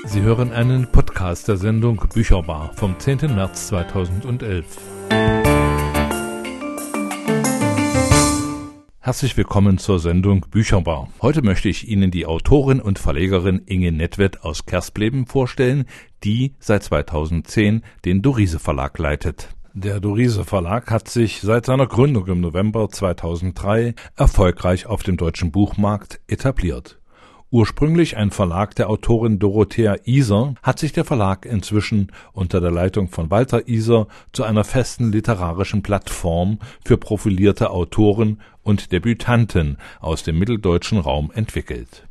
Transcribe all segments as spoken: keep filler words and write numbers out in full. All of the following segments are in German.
Sie hören einen Podcast der Sendung Bücherbar vom zehnten März zweitausendelf. Herzlich willkommen zur Sendung Bücherbar. Heute möchte ich Ihnen die Autorin und Verlegerin Inge Nedvěd aus Kerspleben vorstellen, die seit zweitausendzehn den Dorise Verlag leitet. Der Dorise Verlag hat sich seit seiner Gründung im November zweitausenddrei erfolgreich auf dem deutschen Buchmarkt etabliert. Ursprünglich ein Verlag der Autorin Dorothea Iser, hat sich der Verlag inzwischen unter der Leitung von Walter Iser zu einer festen literarischen Plattform für profilierte Autoren und Debütanten aus dem mitteldeutschen Raum entwickelt.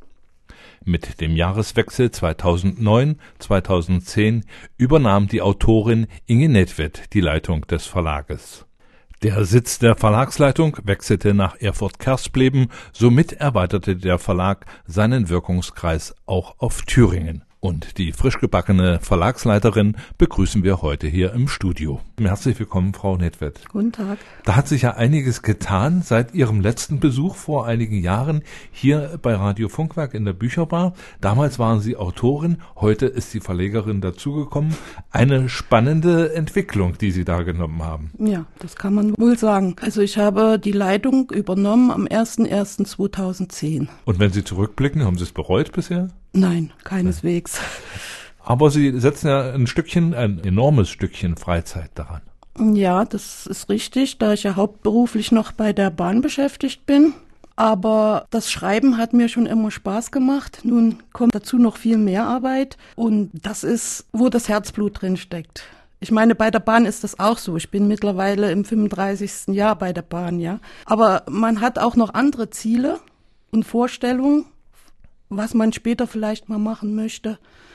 Mit dem Jahreswechsel zweitausendneun zweitausendzehn übernahm die Autorin Inge Nedvěd die Leitung des Verlages. Der Sitz der Verlagsleitung wechselte nach Erfurt-Kerspleben, somit erweiterte der Verlag seinen Wirkungskreis auch auf Thüringen. Und die frisch gebackene Verlagsleiterin begrüßen wir heute hier im Studio. Herzlich willkommen, Frau Nedvěd. Guten Tag. Da hat sich ja einiges getan seit Ihrem letzten Besuch vor einigen Jahren hier bei Radio Funkwerk in der Bücherbar. Damals waren Sie Autorin, heute ist die Verlegerin dazugekommen. Eine spannende Entwicklung, die Sie da genommen haben. Ja, das kann man wohl sagen. Also ich habe die Leitung übernommen am ersten ersten zweitausendzehn. Und wenn Sie zurückblicken, haben Sie es bereut bisher? Nein, keineswegs. Aber Sie setzen ja ein Stückchen, ein enormes Stückchen Freizeit daran. Ja, das ist richtig, da ich ja hauptberuflich noch bei der Bahn beschäftigt bin. Aber das Schreiben hat mir schon immer Spaß gemacht. Nun kommt dazu noch viel mehr Arbeit und das ist, wo das Herzblut drin steckt. Ich meine, bei der Bahn ist das auch so. Ich bin mittlerweile im fünfunddreißigsten Jahr bei der Bahn, ja. Aber man hat auch noch andere Ziele und Vorstellungen, was man später vielleicht mal machen möchte.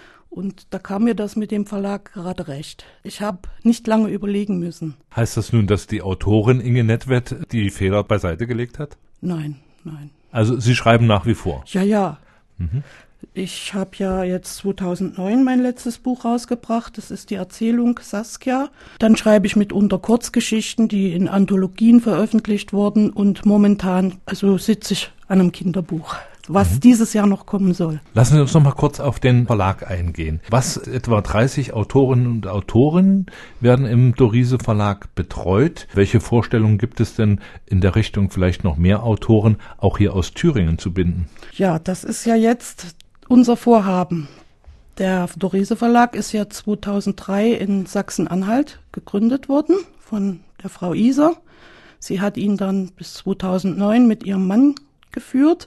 Und da kam mir das mit dem Verlag gerade recht. Ich habe nicht lange überlegen müssen. Heißt das nun, dass die Autorin Inge Nedvěd die Fehler beiseite gelegt hat? Nein, nein. Also Sie schreiben nach wie vor? Ja, ja. Mhm. Ich habe ja jetzt zweitausendneun mein letztes Buch rausgebracht. Das ist die Erzählung Saskia. Dann schreibe ich mitunter Kurzgeschichten, die in Anthologien veröffentlicht wurden. Und momentan, also sitze ich an einem Kinderbuch, was mhm. dieses Jahr noch kommen soll. Lassen Sie uns noch mal kurz auf den Verlag eingehen. Was etwa dreißig Autorinnen und Autoren werden im Dorise Verlag betreut? Welche Vorstellungen gibt es denn in der Richtung, vielleicht noch mehr Autoren auch hier aus Thüringen zu binden? Ja, das ist ja jetzt unser Vorhaben. Der Dorise Verlag ist ja zweitausenddrei in Sachsen-Anhalt gegründet worden von der Frau Iser. Sie hat ihn dann bis zweitausendneun mit ihrem Mann geführt.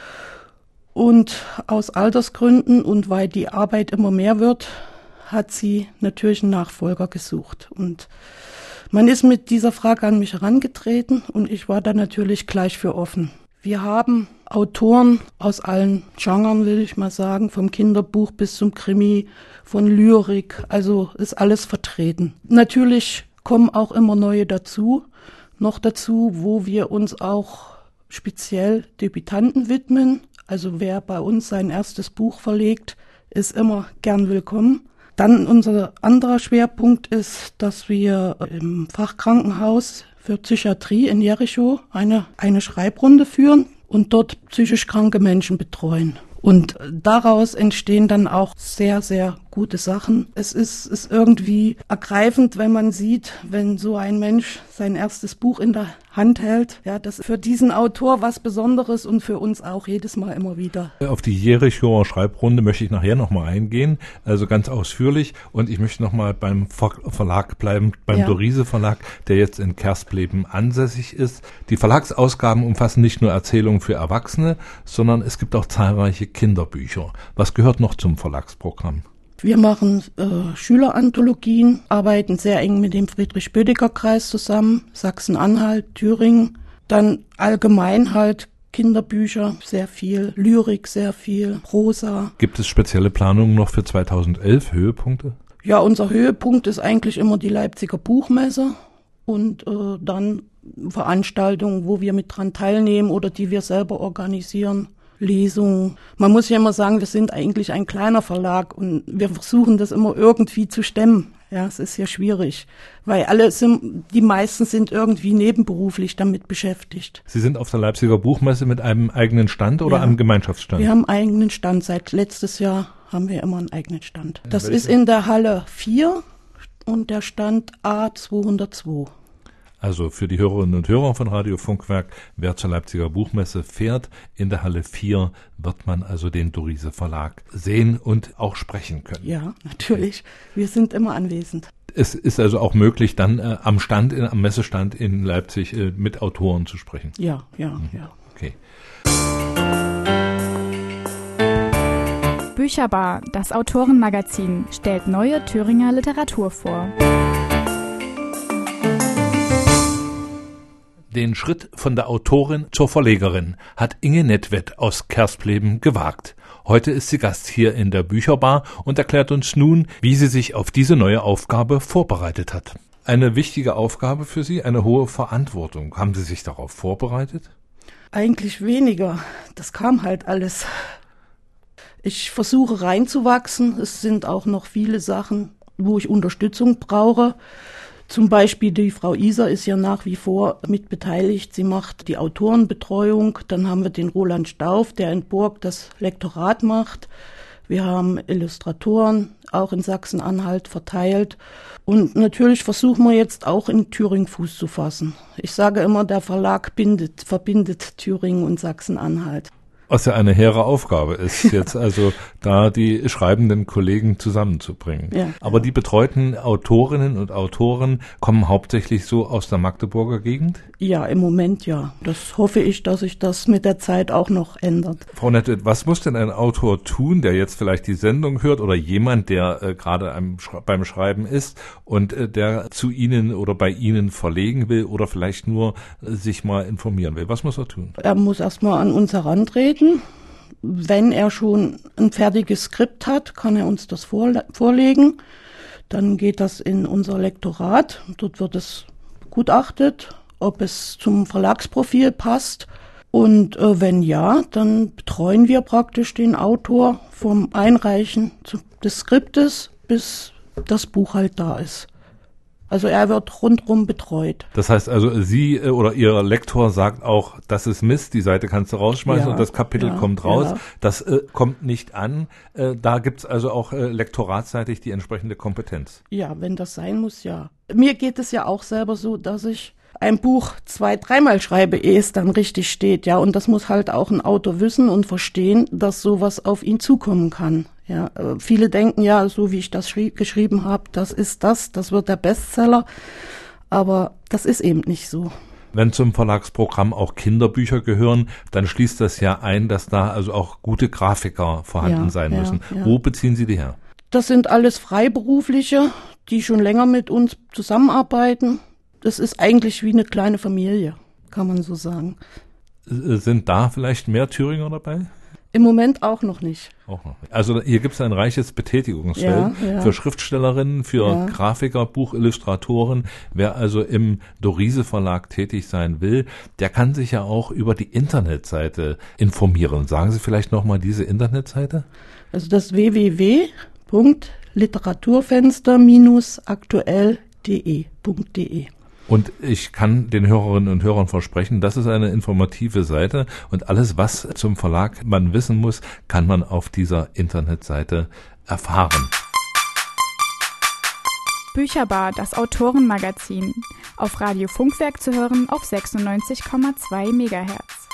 Und aus Altersgründen und weil die Arbeit immer mehr wird, hat sie natürlich einen Nachfolger gesucht. Und man ist mit dieser Frage an mich herangetreten und ich war da natürlich gleich für offen. Wir haben Autoren aus allen Genren, will ich mal sagen, vom Kinderbuch bis zum Krimi, von Lyrik, also ist alles vertreten. Natürlich kommen auch immer neue dazu, noch dazu, wo wir uns auch speziell Debütanten widmen. Also wer bei uns sein erstes Buch verlegt, ist immer gern willkommen. Dann unser anderer Schwerpunkt ist, dass wir im Fachkrankenhaus für Psychiatrie in Jerichow eine, eine Schreibrunde führen und dort psychisch kranke Menschen betreuen. Und daraus entstehen dann auch sehr, sehr gute Sachen. Es ist, ist irgendwie ergreifend, wenn man sieht, wenn so ein Mensch sein erstes Buch in der Hand hält. Ja, das ist für diesen Autor was Besonderes und für uns auch jedes Mal immer wieder. Auf die Jerichower Schreibrunde möchte ich nachher nochmal eingehen, also ganz ausführlich. Und ich möchte nochmal beim Ver- Verlag bleiben, beim ja. Dorise Verlag, der jetzt in Kerspleben ansässig ist. Die Verlagsausgaben umfassen nicht nur Erzählungen für Erwachsene, sondern es gibt auch zahlreiche Kinderbücher. Was gehört noch zum Verlagsprogramm? Wir machen äh, Schüleranthologien, arbeiten sehr eng mit dem Friedrich-Bödecker-Kreis zusammen, Sachsen-Anhalt, Thüringen. Dann allgemein halt Kinderbücher, sehr viel, Lyrik, sehr viel, Prosa. Gibt es spezielle Planungen noch für zweitausendelf, Höhepunkte? Ja, unser Höhepunkt ist eigentlich immer die Leipziger Buchmesse und äh, dann Veranstaltungen, wo wir mit dran teilnehmen oder die wir selber organisieren. Lesungen. Man muss ja immer sagen, wir sind eigentlich ein kleiner Verlag und wir versuchen das immer irgendwie zu stemmen. Ja, es ist ja schwierig, weil alle sind, die meisten sind irgendwie nebenberuflich damit beschäftigt. Sie sind auf der Leipziger Buchmesse mit einem eigenen Stand oder ja. einem Gemeinschaftsstand? Wir haben einen eigenen Stand. Seit letztes Jahr haben wir immer einen eigenen Stand. Das ist in der Halle vier und der Stand A zweihundertzwei. Also für die Hörerinnen und Hörer von Radio Funkwerk, wer zur Leipziger Buchmesse fährt, in der Halle vier wird man also den Dorise Verlag sehen und auch sprechen können. Ja, natürlich. Wir sind immer anwesend. Es ist also auch möglich, dann äh, am Stand, in, am Messestand in Leipzig äh, mit Autoren zu sprechen. Ja, ja, mhm. ja. Okay. Bücherbar, das Autorenmagazin, stellt neue Thüringer Literatur vor. Den Schritt von der Autorin zur Verlegerin hat Inge Netwet aus Kerspleben gewagt. Heute ist sie Gast hier in der Bücherbar und erklärt uns nun, wie sie sich auf diese neue Aufgabe vorbereitet hat. Eine wichtige Aufgabe für Sie, eine hohe Verantwortung. Haben Sie sich darauf vorbereitet? Eigentlich weniger. Das kam halt alles. Ich versuche reinzuwachsen. Es sind auch noch viele Sachen, wo ich Unterstützung brauche. Zum Beispiel die Frau Iser ist ja nach wie vor mit beteiligt. Sie macht die Autorenbetreuung. Dann haben wir den Roland Stauf, der in Burg das Lektorat macht. Wir haben Illustratoren, auch in Sachsen-Anhalt verteilt. Und natürlich versuchen wir jetzt auch in Thüringen Fuß zu fassen. Ich sage immer, der Verlag bindet, verbindet Thüringen und Sachsen-Anhalt. Was ja eine hehre Aufgabe ist, jetzt also da die schreibenden Kollegen zusammenzubringen. Ja, Aber ja. Die betreuten Autorinnen und Autoren kommen hauptsächlich so aus der Magdeburger Gegend? Ja, im Moment ja. Das hoffe ich, dass sich das mit der Zeit auch noch ändert. Frau Netwet, was muss denn ein Autor tun, der jetzt vielleicht die Sendung hört oder jemand, der äh, gerade am, beim Schreiben ist und äh, der zu Ihnen oder bei Ihnen verlegen will oder vielleicht nur äh, sich mal informieren will? Was muss er tun? Er muss erstmal an uns herantreten. Wenn er schon ein fertiges Skript hat, kann er uns das vorle- vorlegen. Dann geht das in unser Lektorat. Dort wird es begutachtet, ob es zum Verlagsprofil passt. Und äh, wenn ja, dann betreuen wir praktisch den Autor vom Einreichen zu, des Skriptes, bis das Buch halt da ist. Also er wird rundrum betreut. Das heißt also, Sie äh, oder Ihr Lektor sagt auch, das ist Mist, die Seite kannst du rausschmeißen Ja, und das Kapitel ja, kommt raus. ja. Das äh, kommt nicht an. Äh, da gibt's also auch äh, lektoratsseitig die entsprechende Kompetenz. Ja, wenn das sein muss, ja. Mir geht es ja auch selber so, dass ich ein Buch zwei-, dreimal schreibe, ehe es dann richtig steht, ja. Und das muss halt auch ein Autor wissen und verstehen, dass sowas auf ihn zukommen kann. Ja, äh, viele denken ja, so wie ich das schrie- geschrieben habe, das ist das, das wird der Bestseller. Aber das ist eben nicht so. Wenn zum Verlagsprogramm auch Kinderbücher gehören, dann schließt das ja ein, dass da also auch gute Grafiker vorhanden Ja, sein ja, müssen. ja. Wo beziehen Sie die her? Das sind alles Freiberufliche, die schon länger mit uns zusammenarbeiten. Das ist eigentlich wie eine kleine Familie, kann man so sagen. Äh, Sind da vielleicht mehr Thüringer dabei? Im Moment auch noch nicht. Auch noch nicht. Also hier gibt es ein reiches Betätigungsfeld Ja, ja. für Schriftstellerinnen, für Ja. Grafiker, Buchillustratoren. Wer also im Dorise Verlag tätig sein will, der kann sich ja auch über die Internetseite informieren. Sagen Sie vielleicht nochmal diese Internetseite? Also das w w w punkt literaturfenster Bindestrich aktuell punkt de. Und ich kann den Hörerinnen und Hörern versprechen, das ist eine informative Seite und alles, was zum Verlag man wissen muss, kann man auf dieser Internetseite erfahren. Bücherbar, das Autorenmagazin. Auf Radio Funkwerk zu hören auf sechsundneunzig Komma zwei Megahertz.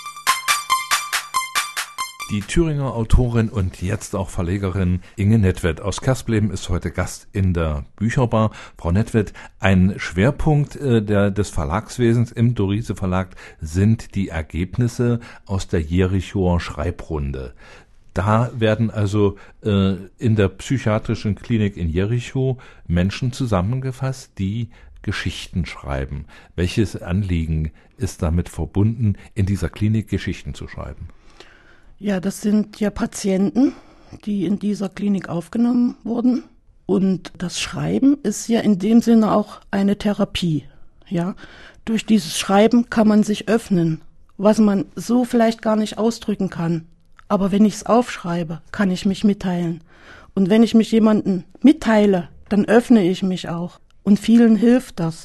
Die Thüringer Autorin und jetzt auch Verlegerin Inge Netwet aus Kerspleben ist heute Gast in der Bücherbar. Frau Netwet, ein Schwerpunkt äh, der, des Verlagswesens im Dorise Verlag sind die Ergebnisse aus der Jerichower Schreibrunde. Da werden also äh, in der psychiatrischen Klinik in Jerichow Menschen zusammengefasst, die Geschichten schreiben. Welches Anliegen ist damit verbunden, in dieser Klinik Geschichten zu schreiben? Ja, das sind ja Patienten, die in dieser Klinik aufgenommen wurden. Und das Schreiben ist ja in dem Sinne auch eine Therapie. Ja, durch dieses Schreiben kann man sich öffnen, was man so vielleicht gar nicht ausdrücken kann. Aber wenn ich es aufschreibe, kann ich mich mitteilen. Und wenn ich mich jemandem mitteile, dann öffne ich mich auch. Und vielen hilft das.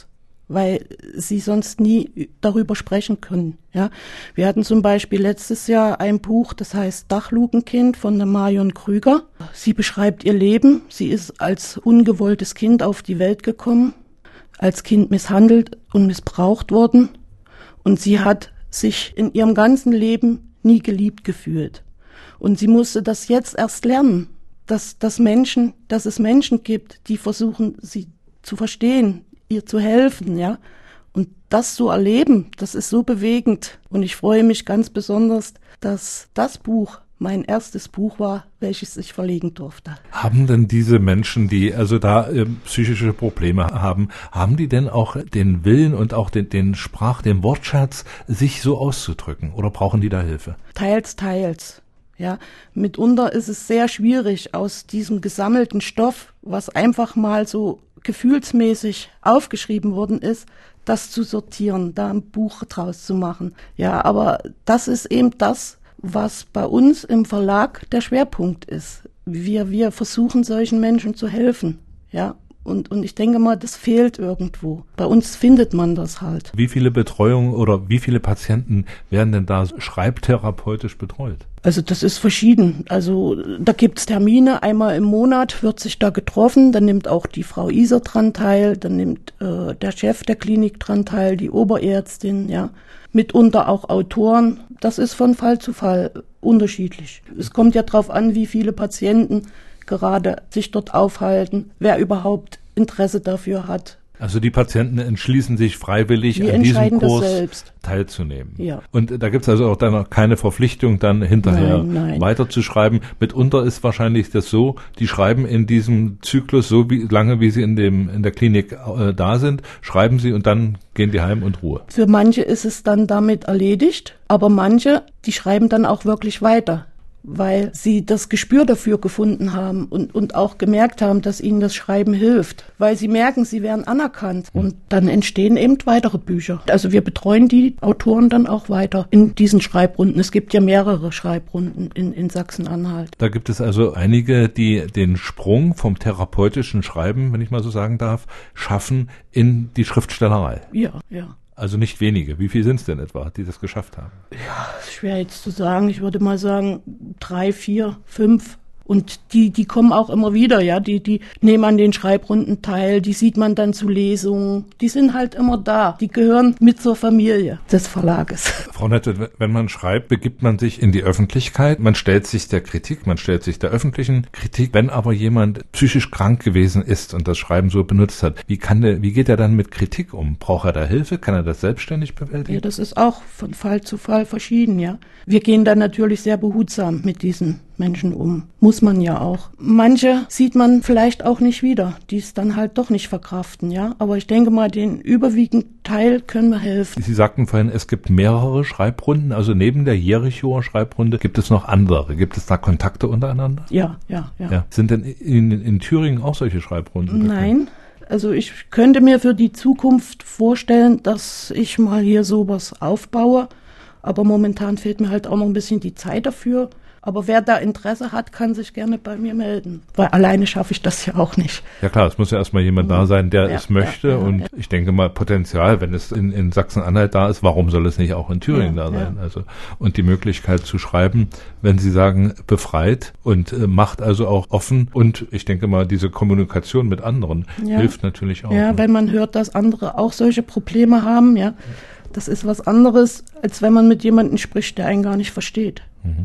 weil sie sonst nie darüber sprechen können. Ja, wir hatten zum Beispiel letztes Jahr ein Buch, das heißt Dachlukenkind von der Marion Krüger. Sie beschreibt ihr Leben. Sie ist als ungewolltes Kind auf die Welt gekommen, als Kind misshandelt und missbraucht worden. Und sie hat sich in ihrem ganzen Leben nie geliebt gefühlt. Und sie musste das jetzt erst lernen, dass, dass Menschen, dass es Menschen gibt, die versuchen, sie zu verstehen, ihr zu helfen, ja. Und das zu erleben, das ist so bewegend. Und ich freue mich ganz besonders, dass das Buch mein erstes Buch war, welches ich verlegen durfte. Haben denn diese Menschen, die also da äh, psychische Probleme haben, haben die denn auch den Willen und auch den, den Sprach, den Wortschatz, sich so auszudrücken? Oder brauchen die da Hilfe? Teils, teils. Ja, mitunter ist es sehr schwierig, aus diesem gesammelten Stoff, was einfach mal so gefühlsmäßig aufgeschrieben worden ist, das zu sortieren, da ein Buch draus zu machen. Ja, aber das ist eben das, was bei uns im Verlag der Schwerpunkt ist. Wir, wir versuchen solchen Menschen zu helfen. Ja, und, und ich denke mal, das fehlt irgendwo. Bei uns findet man das halt. Wie viele Betreuungen oder wie viele Patienten werden denn da schreibtherapeutisch betreut? Also das ist verschieden. Also da gibt's Termine, einmal im Monat wird sich da getroffen, dann nimmt auch die Frau Iser dran teil, dann nimmt äh, der Chef der Klinik dran teil, die Oberärztin, ja, mitunter auch Autoren. Das ist von Fall zu Fall unterschiedlich. Es kommt ja drauf an, wie viele Patienten gerade sich dort aufhalten, wer überhaupt Interesse dafür hat. Also die Patienten entschließen sich freiwillig, Wir an diesem Kurs selbst. teilzunehmen. Ja. Und da gibt es also auch dann noch keine Verpflichtung, dann hinterher nein, nein. weiterzuschreiben. Mitunter ist wahrscheinlich das so, die schreiben in diesem Zyklus so wie, lange, wie sie in dem in der Klinik äh, da sind, schreiben sie und dann gehen die heim und Ruhe. Für manche ist es dann damit erledigt, aber manche, die schreiben dann auch wirklich weiter, weil sie das Gespür dafür gefunden haben und, und auch gemerkt haben, dass ihnen das Schreiben hilft, weil sie merken, sie werden anerkannt und dann entstehen eben weitere Bücher. Also wir betreuen die Autoren dann auch weiter in diesen Schreibrunden. Es gibt ja mehrere Schreibrunden in, in Sachsen-Anhalt. Da gibt es also einige, die den Sprung vom therapeutischen Schreiben, wenn ich mal so sagen darf, schaffen in die Schriftstellerei. Ja, ja. Also nicht wenige. Wie viel sind es denn etwa, die das geschafft haben? Ja, schwer jetzt zu sagen. Ich würde mal sagen drei, vier, fünf. Und die, die kommen auch immer wieder, ja. Die, die nehmen an den Schreibrunden teil. Die sieht man dann zu Lesungen. Die sind halt immer da. Die gehören mit zur Familie des Verlages. Frau Nette, wenn man schreibt, begibt man sich in die Öffentlichkeit. Man stellt sich der Kritik, man stellt sich der öffentlichen Kritik. Wenn aber jemand psychisch krank gewesen ist und das Schreiben so benutzt hat, wie kann der, wie geht er dann mit Kritik um? Braucht er da Hilfe? Kann er das selbstständig bewältigen? Ja, das ist auch von Fall zu Fall verschieden, ja. Wir gehen dann natürlich sehr behutsam mit diesen Menschen um. Muss man ja auch. Manche sieht man vielleicht auch nicht wieder, die es dann halt doch nicht verkraften, ja. Aber ich denke mal, den überwiegenden Teil können wir helfen. Sie sagten vorhin, es gibt mehrere Schreibrunden. Also neben der Jerichower Schreibrunde gibt es noch andere. Gibt es da Kontakte untereinander? Ja, ja, ja. ja. Sind denn in, in Thüringen auch solche Schreibrunden? Nein. Also ich könnte mir für die Zukunft vorstellen, dass ich mal hier sowas aufbaue. Aber momentan fehlt mir halt auch noch ein bisschen die Zeit dafür. Aber wer da Interesse hat, kann sich gerne bei mir melden. Weil alleine schaffe ich das ja auch nicht. Ja klar, es muss ja erstmal jemand da sein, der ja, es möchte. Ja, ja, und ja. ich denke mal, Potenzial, wenn es in, in Sachsen-Anhalt da ist, warum soll es nicht auch in Thüringen ja, da sein? Ja. Also und die Möglichkeit zu schreiben, wenn Sie sagen, befreit und äh, macht also auch offen. Und ich denke mal, diese Kommunikation mit anderen ja. hilft natürlich auch. Ja, ne? wenn man hört, dass andere auch solche Probleme haben, ja, das ist was anderes, als wenn man mit jemandem spricht, der einen gar nicht versteht. Mhm.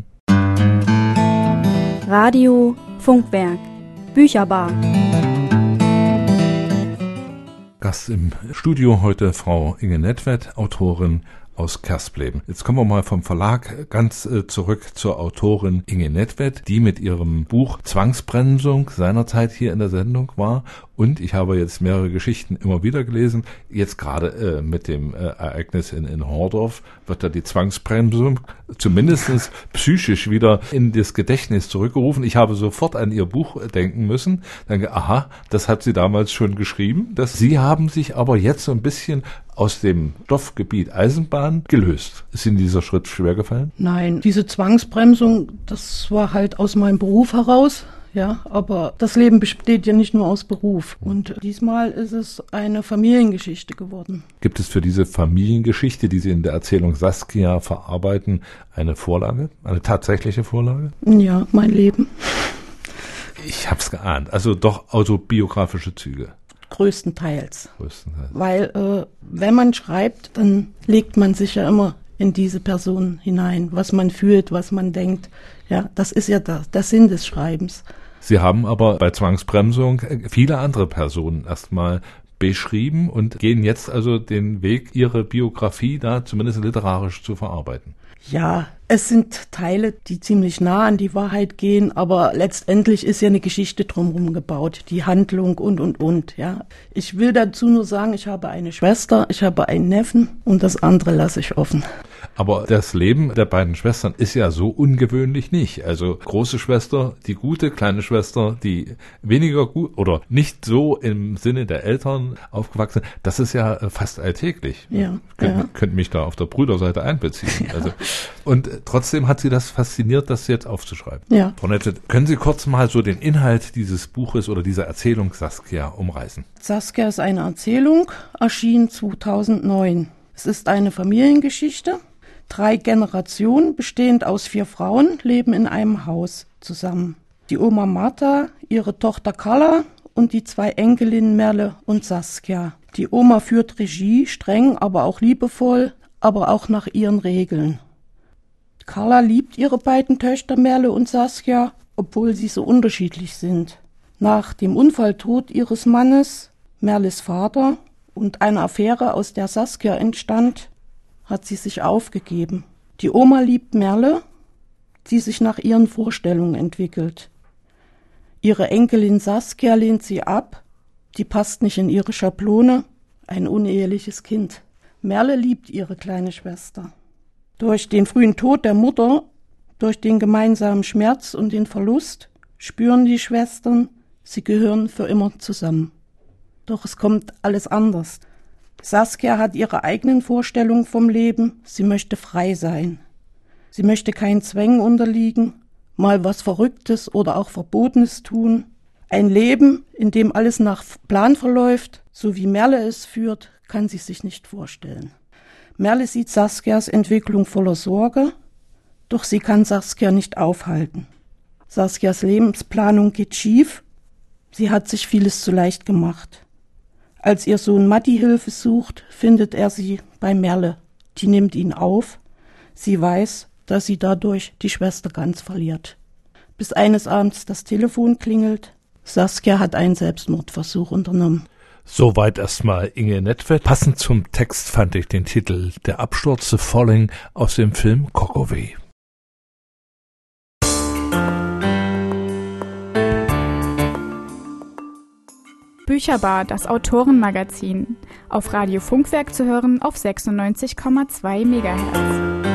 Radio Funkwerk Bücherbar. Gast im Studio heute Frau Inge Netwet, Autorin aus Kerspleben. Jetzt kommen wir mal vom Verlag ganz äh, zurück zur Autorin Inge Netwet, die mit ihrem Buch Zwangsbremsung seinerzeit hier in der Sendung war. Und ich habe jetzt mehrere Geschichten immer wieder gelesen. Jetzt gerade äh, mit dem äh, Ereignis in, in Hordorf wird da die Zwangsbremsung zumindest psychisch wieder in das Gedächtnis zurückgerufen. Ich habe sofort an ihr Buch denken müssen. Denke, aha, das hat sie damals schon geschrieben. Das, Sie haben sich aber jetzt so ein bisschen aus dem Stoffgebiet Eisenbahn gelöst. Ist Ihnen dieser Schritt schwer gefallen? Nein, diese Zwangsbremsung, das war halt aus meinem Beruf heraus. ja, aber das Leben besteht ja nicht nur aus Beruf. Und diesmal ist es eine Familiengeschichte geworden. Gibt es für diese Familiengeschichte, die Sie in der Erzählung Saskia verarbeiten, eine Vorlage, eine tatsächliche Vorlage? Ja, mein Leben. Ich hab's geahnt. Also doch autobiografische Züge. Größtenteils. Größtenteils. Weil äh, wenn man schreibt, dann legt man sich ja immer in diese Person hinein, was man fühlt, was man denkt. Ja, das ist ja der, der Sinn des Schreibens. Sie haben aber bei Zwangsbremsung viele andere Personen erstmal beschrieben und gehen jetzt also den Weg, Ihre Biografie da zumindest literarisch zu verarbeiten. Ja, es sind Teile, die ziemlich nah an die Wahrheit gehen, aber letztendlich ist ja eine Geschichte drumherum gebaut, die Handlung und, und, und, ja. Ich will dazu nur sagen, ich habe eine Schwester, ich habe einen Neffen und das andere lasse ich offen. Aber das Leben der beiden Schwestern ist ja so ungewöhnlich nicht. Also große Schwester, die gute, kleine Schwester, die weniger gut oder nicht so im Sinne der Eltern aufgewachsen, das ist ja fast alltäglich. Ja, Könnt, ja. könnt mich da auf der Brüderseite einbeziehen. Ja. Also, und trotzdem hat Sie das fasziniert, das jetzt aufzuschreiben. Ja. Frau Nette, können Sie kurz mal so den Inhalt dieses Buches oder dieser Erzählung Saskia umreißen? Saskia ist eine Erzählung, erschien zweitausendneun. Es ist eine Familiengeschichte. Drei Generationen, bestehend aus vier Frauen, leben in einem Haus zusammen. Die Oma Martha, ihre Tochter Carla und die zwei Enkelinnen Merle und Saskia. Die Oma führt Regie, streng, aber auch liebevoll, aber auch nach ihren Regeln. Carla liebt ihre beiden Töchter Merle und Saskia, obwohl sie so unterschiedlich sind. Nach dem Unfalltod ihres Mannes, Merles Vater, und einer Affäre, aus der Saskia entstand, hat sie sich aufgegeben. Die Oma liebt Merle, die sich nach ihren Vorstellungen entwickelt. Ihre Enkelin Saskia lehnt sie ab, die passt nicht in ihre Schablone, ein uneheliches Kind. Merle liebt ihre kleine Schwester. Durch den frühen Tod der Mutter, durch den gemeinsamen Schmerz und den Verlust spüren die Schwestern, sie gehören für immer zusammen. Doch es kommt alles anders. Saskia hat ihre eigenen Vorstellungen vom Leben, sie möchte frei sein. Sie möchte keinen Zwängen unterliegen, mal was Verrücktes oder auch Verbotenes tun. Ein Leben, in dem alles nach Plan verläuft, so wie Merle es führt, kann sie sich nicht vorstellen. Merle sieht Saskias Entwicklung voller Sorge, doch sie kann Saskia nicht aufhalten. Saskias Lebensplanung geht schief, sie hat sich vieles zu leicht gemacht. Als ihr Sohn Matti Hilfe sucht, findet er sie bei Merle. Die nimmt ihn auf. Sie weiß, dass sie dadurch die Schwester ganz verliert. Bis eines Abends das Telefon klingelt. Saskia hat einen Selbstmordversuch unternommen. Soweit erstmal Inge Nedvěd. Passend zum Text fand ich den Titel Der Absturz The Falling aus dem Film Cockaway. Bücherbar, das Autorenmagazin. Auf Radio Funkwerk zu hören auf sechsundneunzig Komma zwei Megahertz.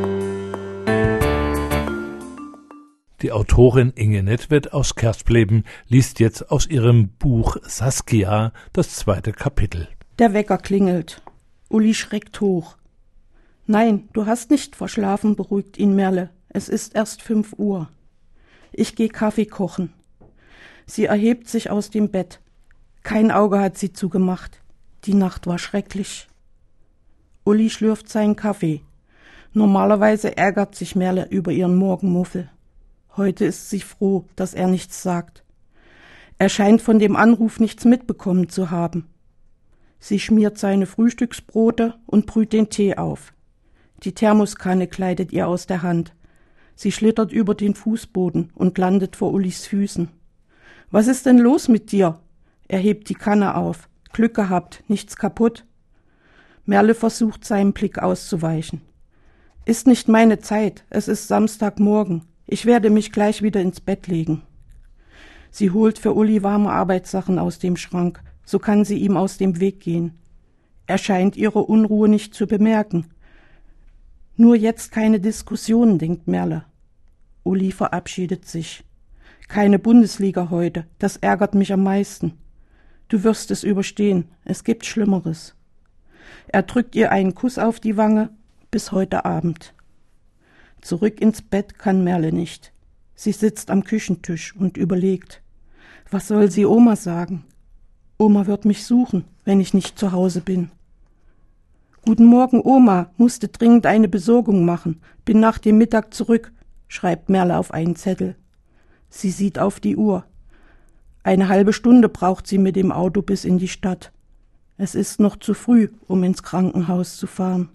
Die Autorin Inge Nedvěd aus Kerspleben liest jetzt aus ihrem Buch Saskia das zweite Kapitel. Der Wecker klingelt. Uli schreckt hoch. Nein, du hast nicht verschlafen, beruhigt ihn Merle. Es ist erst fünf Uhr. Ich gehe Kaffee kochen. Sie erhebt sich aus dem Bett. Kein Auge hat sie zugemacht. Die Nacht war schrecklich. Uli schlürft seinen Kaffee. Normalerweise ärgert sich Merle über ihren Morgenmuffel. Heute ist sie froh, dass er nichts sagt. Er scheint von dem Anruf nichts mitbekommen zu haben. Sie schmiert seine Frühstücksbrote und brüht den Tee auf. Die Thermoskanne gleitet ihr aus der Hand. Sie schlittert über den Fußboden und landet vor Ulis Füßen. »Was ist denn los mit dir?« Er hebt die Kanne auf. »Glück gehabt, nichts kaputt.« Merle versucht, seinem Blick auszuweichen. »Ist nicht meine Zeit, es ist Samstagmorgen. Ich werde mich gleich wieder ins Bett legen.« Sie holt für Uli warme Arbeitssachen aus dem Schrank, so kann sie ihm aus dem Weg gehen. Er scheint ihre Unruhe nicht zu bemerken. Nur jetzt keine Diskussionen, denkt Merle. Uli verabschiedet sich. »Keine Bundesliga heute, das ärgert mich am meisten. Du wirst es überstehen, es gibt Schlimmeres.« Er drückt ihr einen Kuss auf die Wange, bis heute Abend. Zurück ins Bett kann Merle nicht. Sie sitzt am Küchentisch und überlegt. Was soll sie Oma sagen? Oma wird mich suchen, wenn ich nicht zu Hause bin. »Guten Morgen, Oma, musste dringend eine Besorgung machen, bin nach dem Mittag zurück«, schreibt Merle auf einen Zettel. Sie sieht auf die Uhr. Eine halbe Stunde braucht sie mit dem Auto bis in die Stadt. Es ist noch zu früh, um ins Krankenhaus zu fahren.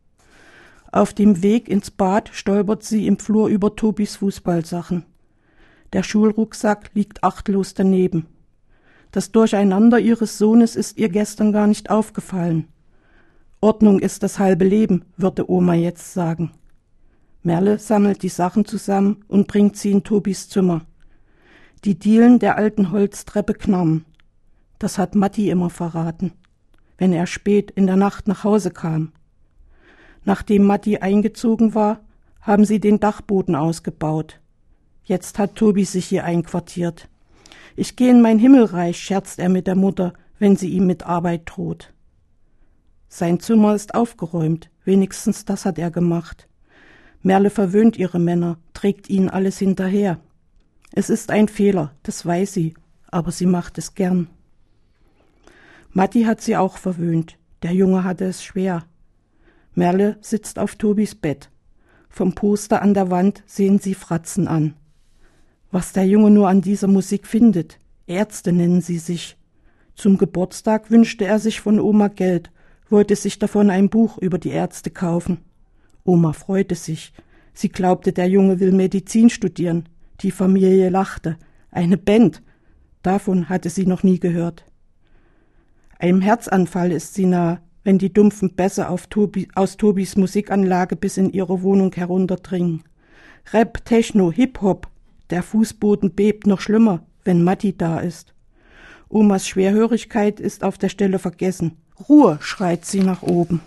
Auf dem Weg ins Bad stolpert sie im Flur über Tobis Fußballsachen. Der Schulrucksack liegt achtlos daneben. Das Durcheinander ihres Sohnes ist ihr gestern gar nicht aufgefallen. Ordnung ist das halbe Leben, würde Oma jetzt sagen. Merle sammelt die Sachen zusammen und bringt sie in Tobis Zimmer. Die Dielen der alten Holztreppe knarren. Das hat Matti immer verraten, wenn er spät in der Nacht nach Hause kam. Nachdem Matti eingezogen war, haben sie den Dachboden ausgebaut. Jetzt hat Tobi sich hier einquartiert. »Ich gehe in mein Himmelreich«, scherzt er mit der Mutter, wenn sie ihm mit Arbeit droht. Sein Zimmer ist aufgeräumt, wenigstens das hat er gemacht. Merle verwöhnt ihre Männer, trägt ihnen alles hinterher. Es ist ein Fehler, das weiß sie, aber sie macht es gern. Matti hat sie auch verwöhnt, der Junge hatte es schwer. Merle sitzt auf Tobis Bett. Vom Poster an der Wand sehen sie Fratzen an. Was der Junge nur an dieser Musik findet, Ärzte nennen sie sich. Zum Geburtstag wünschte er sich von Oma Geld, wollte sich davon ein Buch über die Ärzte kaufen. Oma freute sich. Sie glaubte, der Junge will Medizin studieren. Die Familie lachte. Eine Band. Davon hatte sie noch nie gehört. Einem Herzanfall ist sie nah, wenn die dumpfen Bässe auf Tobi, aus Tobis Musikanlage bis in ihre Wohnung herunterdringen. Rap, Techno, Hip-Hop. Der Fußboden bebt noch schlimmer, wenn Matti da ist. Omas Schwerhörigkeit ist auf der Stelle vergessen. Ruhe, schreit sie nach oben.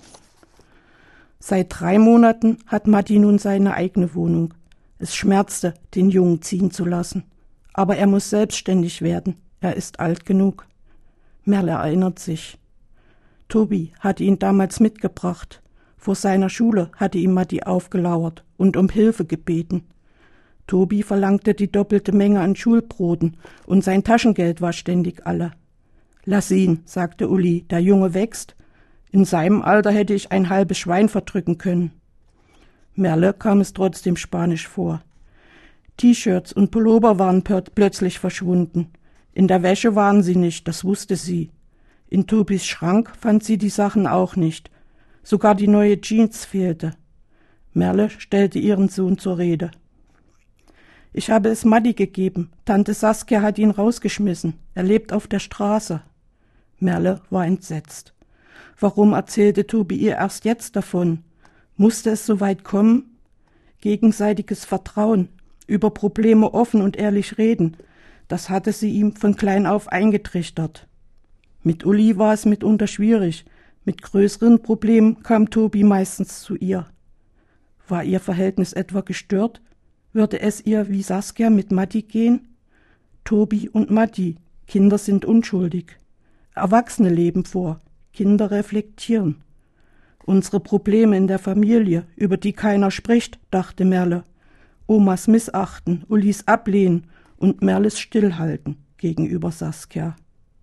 Seit drei Monaten hat Matti nun seine eigene Wohnung. Es schmerzte, den Jungen ziehen zu lassen. Aber er muss selbstständig werden. Er ist alt genug. Merle erinnert sich. Tobi hatte ihn damals mitgebracht. Vor seiner Schule hatte ihm Matti aufgelauert und um Hilfe gebeten. Tobi verlangte die doppelte Menge an Schulbroten und sein Taschengeld war ständig alle. »Lass ihn«, sagte Uli, »der Junge wächst. In seinem Alter hätte ich ein halbes Schwein verdrücken können.« Merle kam es trotzdem spanisch vor. T-Shirts und Pullover waren plötzlich verschwunden. In der Wäsche waren sie nicht, das wusste sie. In Tobis Schrank fand sie die Sachen auch nicht. Sogar die neue Jeans fehlte. Merle stellte ihren Sohn zur Rede. »Ich habe es Matti gegeben. Tante Saskia hat ihn rausgeschmissen. Er lebt auf der Straße.« Merle war entsetzt. Warum erzählte Tobi ihr erst jetzt davon? Musste es so weit kommen? Gegenseitiges Vertrauen, über Probleme offen und ehrlich reden, das hatte sie ihm von klein auf eingetrichtert. Mit Uli war es mitunter schwierig. Mit größeren Problemen kam Tobi meistens zu ihr. War ihr Verhältnis etwa gestört? Würde es ihr wie Saskia mit Matti gehen? Tobi und Matti, Kinder sind unschuldig. Erwachsene leben vor, Kinder reflektieren. Unsere Probleme in der Familie, über die keiner spricht, dachte Merle. Omas Missachten, Ulis Ablehnen und Merles Stillhalten gegenüber Saskia.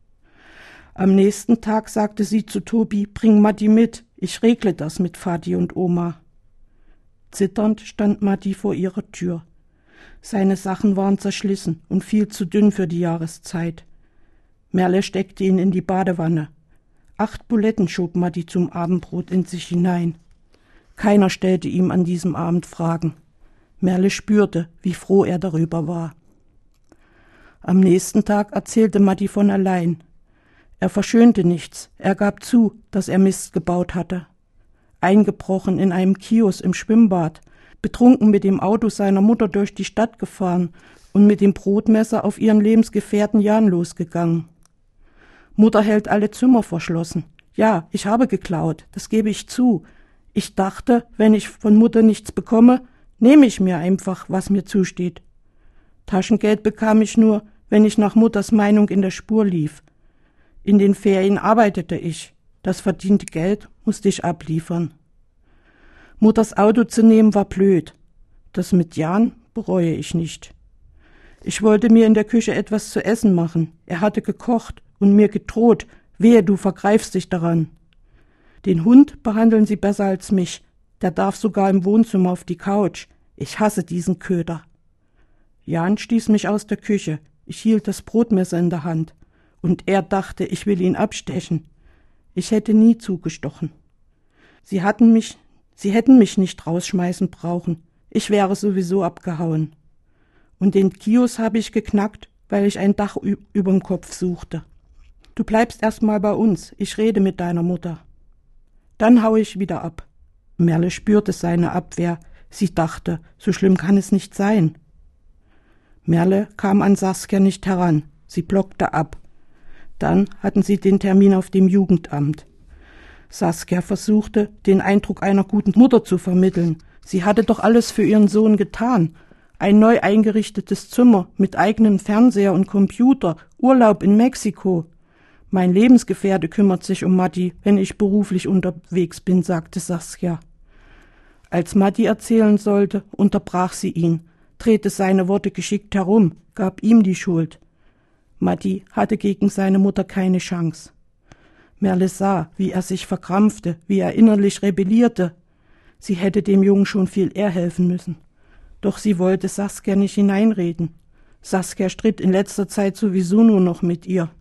Am nächsten Tag sagte sie zu Tobi, bring Matti mit, ich regle das mit Vati und Oma. Zitternd stand Matti vor ihrer Tür. Seine Sachen waren zerschlissen und viel zu dünn für die Jahreszeit. Merle steckte ihn in die Badewanne. Acht Buletten schob Matti zum Abendbrot in sich hinein. Keiner stellte ihm an diesem Abend Fragen. Merle spürte, wie froh er darüber war. Am nächsten Tag erzählte Matti von allein. Er verschönte nichts, er gab zu, dass er Mist gebaut hatte. Eingebrochen in einem Kiosk im Schwimmbad, betrunken mit dem Auto seiner Mutter durch die Stadt gefahren und mit dem Brotmesser auf ihren Lebensgefährten Jan losgegangen. Mutter hält alle Zimmer verschlossen. Ja, ich habe geklaut, das gebe ich zu. Ich dachte, wenn ich von Mutter nichts bekomme, nehme ich mir einfach, was mir zusteht. Taschengeld bekam ich nur, wenn ich nach Mutters Meinung in der Spur lief. In den Ferien arbeitete ich. Das verdiente Geld musste ich abliefern. Mutters Auto zu nehmen war blöd. Das mit Jan bereue ich nicht. Ich wollte mir in der Küche etwas zu essen machen. Er hatte gekocht und mir gedroht, wehe, du vergreifst dich daran. Den Hund behandeln Sie besser als mich. Der darf sogar im Wohnzimmer auf die Couch. Ich hasse diesen Köder. Jan stieß mich aus der Küche. Ich hielt das Brotmesser in der Hand. Und er dachte, ich will ihn abstechen. Ich hätte nie zugestochen. Sie hatten mich, sie hätten mich nicht rausschmeißen brauchen. Ich wäre sowieso abgehauen. Und den Kiosk habe ich geknackt, weil ich ein Dach ü- überm Kopf suchte. Du bleibst erst mal bei uns. Ich rede mit deiner Mutter. Dann hau ich wieder ab. Merle spürte seine Abwehr. Sie dachte, so schlimm kann es nicht sein. Merle kam an Saskia nicht heran. Sie blockte ab. Dann hatten sie den Termin auf dem Jugendamt. Saskia versuchte, den Eindruck einer guten Mutter zu vermitteln. Sie hatte doch alles für ihren Sohn getan. Ein neu eingerichtetes Zimmer mit eigenem Fernseher und Computer, Urlaub in Mexiko. Mein Lebensgefährte kümmert sich um Matti, wenn ich beruflich unterwegs bin, sagte Saskia. Als Matti erzählen sollte, unterbrach sie ihn, drehte seine Worte geschickt herum, gab ihm die Schuld. Matti hatte gegen seine Mutter keine Chance. Merle sah, wie er sich verkrampfte, wie er innerlich rebellierte. Sie hätte dem Jungen schon viel eher helfen müssen. Doch sie wollte Saskia nicht hineinreden. Saskia stritt in letzter Zeit sowieso nur noch mit ihr.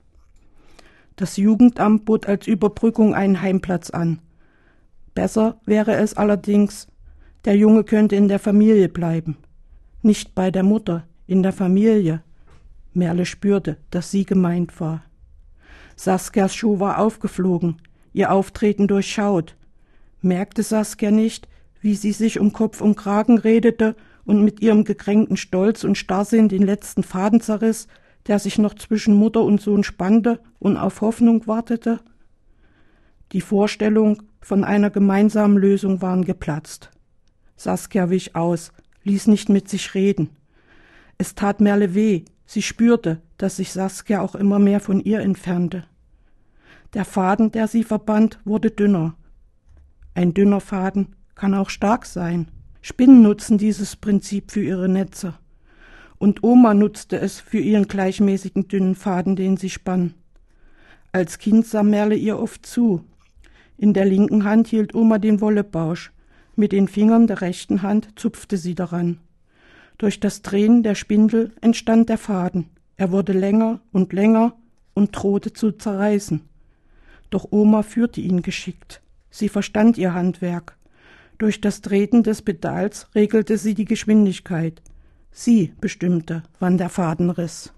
Das Jugendamt bot als Überbrückung einen Heimplatz an. Besser wäre es allerdings, der Junge könnte in der Familie bleiben. Nicht bei der Mutter, in der Familie. Merle spürte, dass sie gemeint war. Saskias Schuh war aufgeflogen, ihr Auftreten durchschaut. Merkte Saskia nicht, wie sie sich um Kopf und Kragen redete und mit ihrem gekränkten Stolz und Starrsinn den letzten Faden zerriss, der sich noch zwischen Mutter und Sohn spannte und auf Hoffnung wartete? Die Vorstellung von einer gemeinsamen Lösung waren geplatzt. Saskia wich aus, ließ nicht mit sich reden. Es tat Merle weh, sie spürte, dass sich Saskia auch immer mehr von ihr entfernte. Der Faden, der sie verband, wurde dünner. Ein dünner Faden kann auch stark sein. Spinnen nutzen dieses Prinzip für ihre Netze. Und Oma nutzte es für ihren gleichmäßigen dünnen Faden, den sie spann. Als Kind sah Merle ihr oft zu. In der linken Hand hielt Oma den Wollebausch. Mit den Fingern der rechten Hand zupfte sie daran. Durch das Drehen der Spindel entstand der Faden. Er wurde länger und länger und drohte zu zerreißen. Doch Oma führte ihn geschickt. Sie verstand ihr Handwerk. Durch das Treten des Pedals regelte sie die Geschwindigkeit. Sie bestimmte, wann der Faden riss.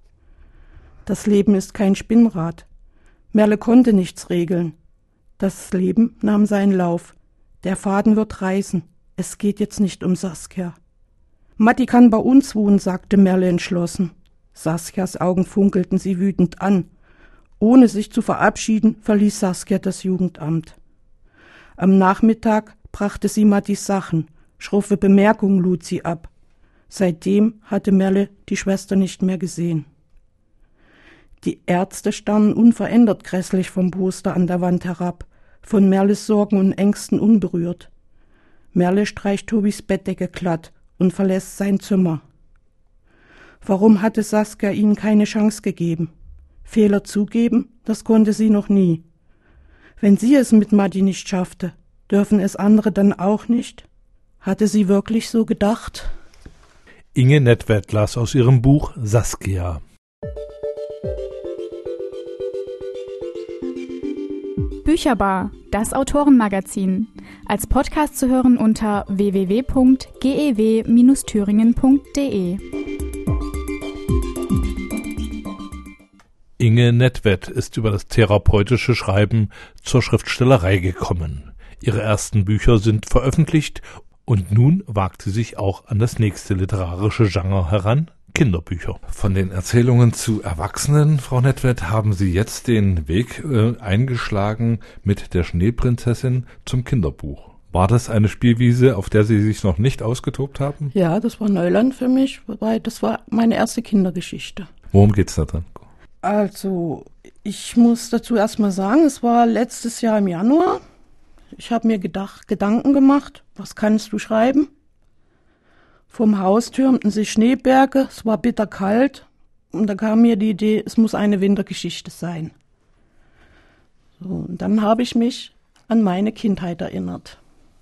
Das Leben ist kein Spinnrad. Merle konnte nichts regeln. Das Leben nahm seinen Lauf. Der Faden wird reißen. Es geht jetzt nicht um Saskia. Matti kann bei uns wohnen, sagte Merle entschlossen. Saskias Augen funkelten sie wütend an. Ohne sich zu verabschieden, verließ Saskia das Jugendamt. Am Nachmittag brachte sie Mattis Sachen. Schroffe Bemerkungen lud sie ab. Seitdem hatte Merle die Schwester nicht mehr gesehen. Die Ärzte starren unverändert grässlich vom Poster an der Wand herab, von Merles Sorgen und Ängsten unberührt. Merle streicht Tobis Bettdecke glatt und verlässt sein Zimmer. Warum hatte Saskia ihnen keine Chance gegeben? Fehler zugeben, das konnte sie noch nie. Wenn sie es mit Matti nicht schaffte, dürfen es andere dann auch nicht? Hatte sie wirklich so gedacht? Inge Netwert las aus ihrem Buch Saskia. Bücherbar, das Autorenmagazin. Als Podcast zu hören unter w w w punkt g e w Bindestrich thüringen punkt d e. Inge Netwet ist über das therapeutische Schreiben zur Schriftstellerei gekommen. Ihre ersten Bücher sind veröffentlicht und nun wagt sie sich auch an das nächste literarische Genre heran, Kinderbücher. Von den Erzählungen zu Erwachsenen, Frau Netwet, haben Sie jetzt den Weg äh, eingeschlagen mit der Schneeprinzessin zum Kinderbuch. War das eine Spielwiese, auf der Sie sich noch nicht ausgetobt haben? Ja, das war Neuland für mich, weil das war meine erste Kindergeschichte. Worum geht's da drin? Also, ich muss dazu erstmal sagen, es war letztes Jahr im Januar. Ich habe mir gedacht, Gedanken gemacht, was kannst du schreiben? Vom Haus türmten sich Schneeberge, es war bitterkalt und da kam mir die Idee, es muss eine Wintergeschichte sein. So, und dann habe ich mich an meine Kindheit erinnert.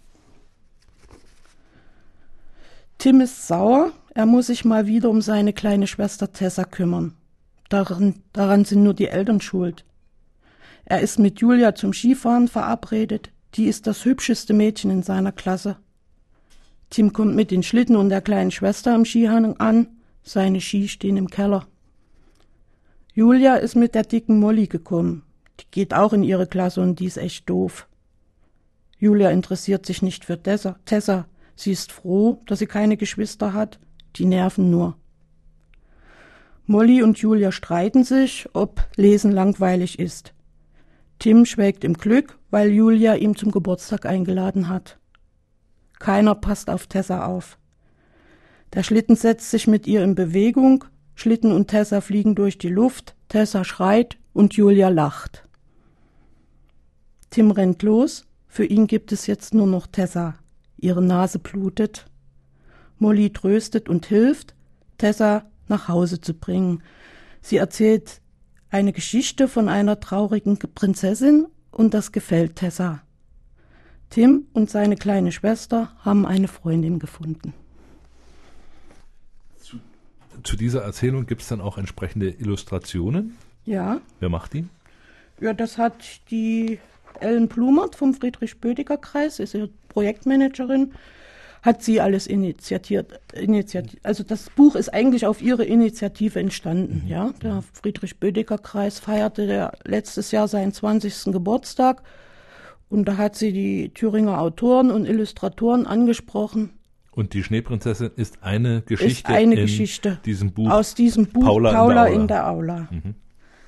Tim ist sauer, er muss sich mal wieder um seine kleine Schwester Tessa kümmern. Daran, daran sind nur die Eltern schuld. Er ist mit Julia zum Skifahren verabredet, die ist das hübscheste Mädchen in seiner Klasse. Tim kommt mit den Schlitten und der kleinen Schwester am Skihang an, seine Ski stehen im Keller. Julia ist mit der dicken Molly gekommen, die geht auch in ihre Klasse und die ist echt doof. Julia interessiert sich nicht für Tessa, Tessa. Sie ist froh, dass sie keine Geschwister hat, die nerven nur. Molly und Julia streiten sich, ob Lesen langweilig ist. Tim schwelgt im Glück, weil Julia ihn zum Geburtstag eingeladen hat. Keiner passt auf Tessa auf. Der Schlitten setzt sich mit ihr in Bewegung, Schlitten und Tessa fliegen durch die Luft, Tessa schreit und Julia lacht. Tim rennt los, für ihn gibt es jetzt nur noch Tessa. Ihre Nase blutet. Molly tröstet und hilft, Tessa nach Hause zu bringen. Sie erzählt eine Geschichte von einer traurigen Prinzessin und das gefällt Tessa. Tim und seine kleine Schwester haben eine Freundin gefunden. Zu, zu dieser Erzählung gibt es dann auch entsprechende Illustrationen? Ja. Wer macht die? Ja, das hat die Ellen Blumert vom Friedrich-Bödecker-Kreis, ist ihre Projektmanagerin, hat sie alles initiiert. initiiert. Also das Buch ist eigentlich auf ihre Initiative entstanden. Mhm. Ja, der Friedrich-Bödecker-Kreis feierte der letztes Jahr seinen zwanzigsten Geburtstag und da hat sie die Thüringer Autoren und Illustratoren angesprochen. Und die Schneeprinzessin ist eine Geschichte, ist eine in Geschichte diesem Buch. Aus diesem Buch Paula, Paula in der Aula. In der Aula. Mhm.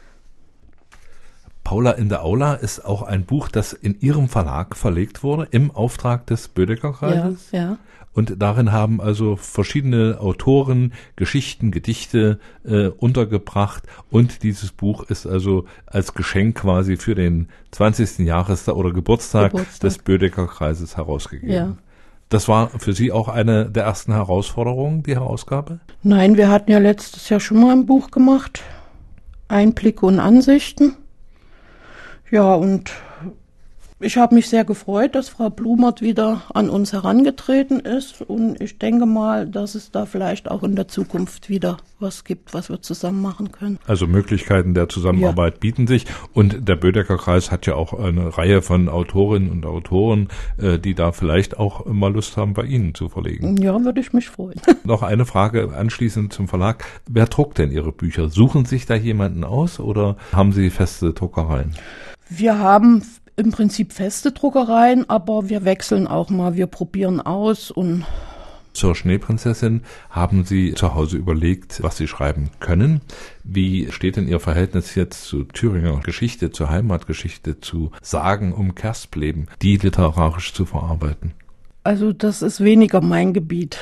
Paula in der Aula ist auch ein Buch, das in Ihrem Verlag verlegt wurde, im Auftrag des Bödecker-Kreises. Ja, ja. Und darin haben also verschiedene Autoren Geschichten, Gedichte äh, untergebracht. Und dieses Buch ist also als Geschenk quasi für den zwanzigsten Jahrestag oder Geburtstag, Geburtstag. des Bödecker-Kreises herausgegeben. Ja. Das war für Sie auch eine der ersten Herausforderungen, die Herausgabe? Nein, wir hatten ja letztes Jahr schon mal ein Buch gemacht. Einblicke und Ansichten. Ja, und ich habe mich sehr gefreut, dass Frau Blumert wieder an uns herangetreten ist und ich denke mal, dass es da vielleicht auch in der Zukunft wieder was gibt, was wir zusammen machen können. Also Möglichkeiten der Zusammenarbeit ja. bieten sich und der Bödecker-Kreis hat ja auch eine Reihe von Autorinnen und Autoren, die da vielleicht auch mal Lust haben, bei Ihnen zu verlegen. Ja, würde ich mich freuen. Noch eine Frage anschließend zum Verlag. Wer druckt denn Ihre Bücher? Suchen sich da jemanden aus oder haben Sie feste Druckereien? Wir haben im Prinzip feste Druckereien, aber wir wechseln auch mal, wir probieren aus. Und zur Schneeprinzessin haben Sie zu Hause überlegt, was Sie schreiben können. Wie steht denn Ihr Verhältnis jetzt zu Thüringer Geschichte, zur Heimatgeschichte, zu Sagen um Kerspleben, die literarisch zu verarbeiten? Also das ist weniger mein Gebiet.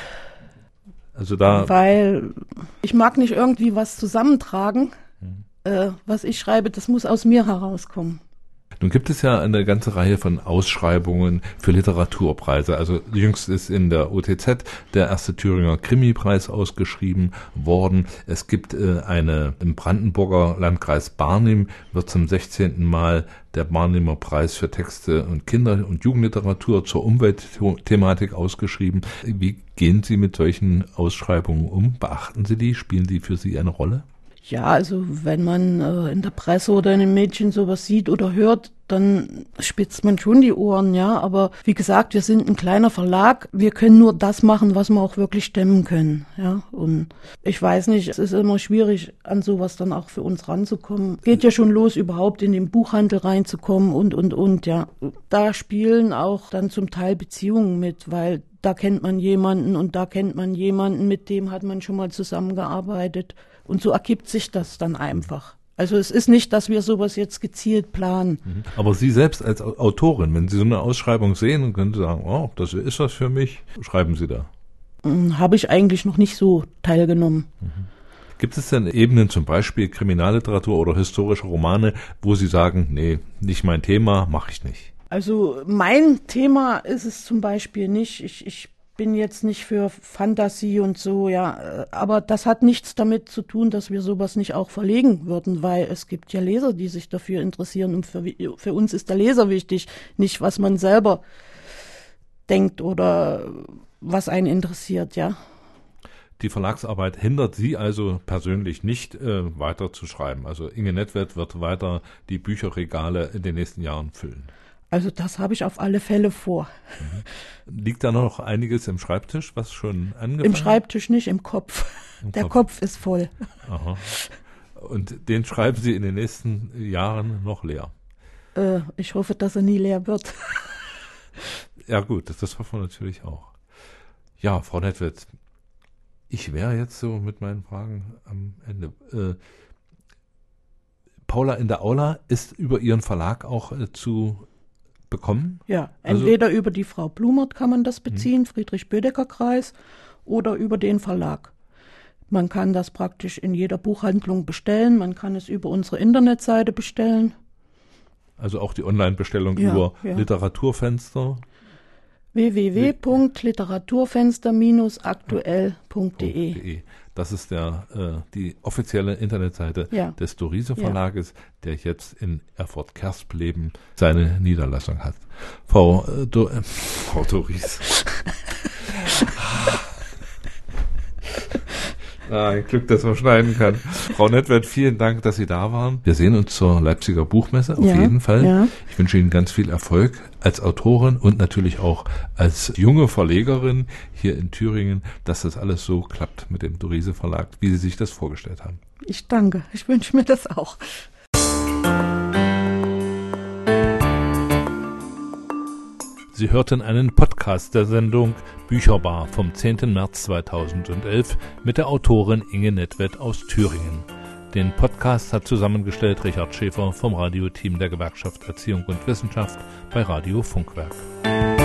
Also da, weil ich mag nicht irgendwie was zusammentragen. Hm. Äh, was ich schreibe, das muss aus mir herauskommen. Nun gibt es ja eine ganze Reihe von Ausschreibungen für Literaturpreise. Also jüngst ist in der O T Z der erste Thüringer Krimi-Preis ausgeschrieben worden. Es gibt äh, eine im Brandenburger Landkreis Barnim, wird zum sechzehnten Mal der Barnimer Preis für Texte und Kinder- und Jugendliteratur zur Umweltthematik ausgeschrieben. Wie gehen Sie mit solchen Ausschreibungen um? Beachten Sie die? Spielen die für Sie eine Rolle? Ja, also wenn man äh, in der Presse oder in den Medien sowas sieht oder hört, dann spitzt man schon die Ohren, ja. Aber wie gesagt, wir sind ein kleiner Verlag. Wir können nur das machen, was wir auch wirklich stemmen können, ja. Und ich weiß nicht, es ist immer schwierig, an sowas dann auch für uns ranzukommen. Geht ja schon los, überhaupt in den Buchhandel reinzukommen und, und, und, ja. Da spielen auch dann zum Teil Beziehungen mit, weil da kennt man jemanden und da kennt man jemanden, mit dem hat man schon mal zusammengearbeitet. Und so ergibt sich das dann einfach. Also es ist nicht, dass wir sowas jetzt gezielt planen. Aber Sie selbst als Autorin, wenn Sie so eine Ausschreibung sehen und können Sie sagen, oh, das ist was für mich, schreiben Sie da? Habe ich eigentlich noch nicht so teilgenommen. Mhm. Gibt es denn Ebenen, zum Beispiel Kriminalliteratur oder historische Romane, wo Sie sagen, nee, nicht mein Thema, mache ich nicht? Also mein Thema ist es zum Beispiel nicht. Ich, ich bin jetzt nicht für Fantasie und so, ja, aber das hat nichts damit zu tun, dass wir sowas nicht auch verlegen würden, weil es gibt ja Leser, die sich dafür interessieren und für, für uns ist der Leser wichtig, nicht was man selber denkt oder was einen interessiert, ja. Die Verlagsarbeit hindert Sie also persönlich nicht, äh, weiter zu schreiben. Also Inge Nettwert wird weiter die Bücherregale in den nächsten Jahren füllen. Also das habe ich auf alle Fälle vor. Mhm. Liegt da noch einiges im Schreibtisch, was schon angefangen hat? Im Schreibtisch nicht, im Kopf. Im Der Kopf. Kopf ist voll. Aha. Und den schreiben Sie in den nächsten Jahren noch leer? Äh, ich hoffe, dass er nie leer wird. Ja gut, das, das hoffen wir natürlich auch. Ja, Frau Nettwert, ich wäre jetzt so mit meinen Fragen am Ende. Äh, Paula in der Aula ist über Ihren Verlag auch äh, zu bekommen? Ja, entweder also, über die Frau Blumert kann man das beziehen, mh. Friedrich-Bödecker-Kreis, oder über den Verlag. Man kann das praktisch in jeder Buchhandlung bestellen, man kann es über unsere Internetseite bestellen. Also auch die Online-Bestellung ja, über ja. Literaturfenster? w w w punkt literaturfenster Bindestrich aktuell punkt d e. Das ist der, äh, die offizielle Internetseite ja. des Dorise Verlages, ja. der jetzt in Erfurt-Kerspleben seine Niederlassung hat. Frau, äh, Do, äh, Frau Doris. Ah, ein Glück, dass man schneiden kann. Frau Nettwert, vielen Dank, dass Sie da waren. Wir sehen uns zur Leipziger Buchmesse, auf ja, jeden Fall. Ja. Ich wünsche Ihnen ganz viel Erfolg als Autorin und natürlich auch als junge Verlegerin hier in Thüringen, dass das alles so klappt mit dem Dorise Verlag, wie Sie sich das vorgestellt haben. Ich danke. Ich wünsche mir das auch. Sie hörten einen Podcast der Sendung Bücherbar vom zehnten März zweitausendelf mit der Autorin Inge Nettwert aus Thüringen. Den Podcast hat zusammengestellt Richard Schäfer vom Radioteam der Gewerkschaft Erziehung und Wissenschaft bei Radio Funkwerk.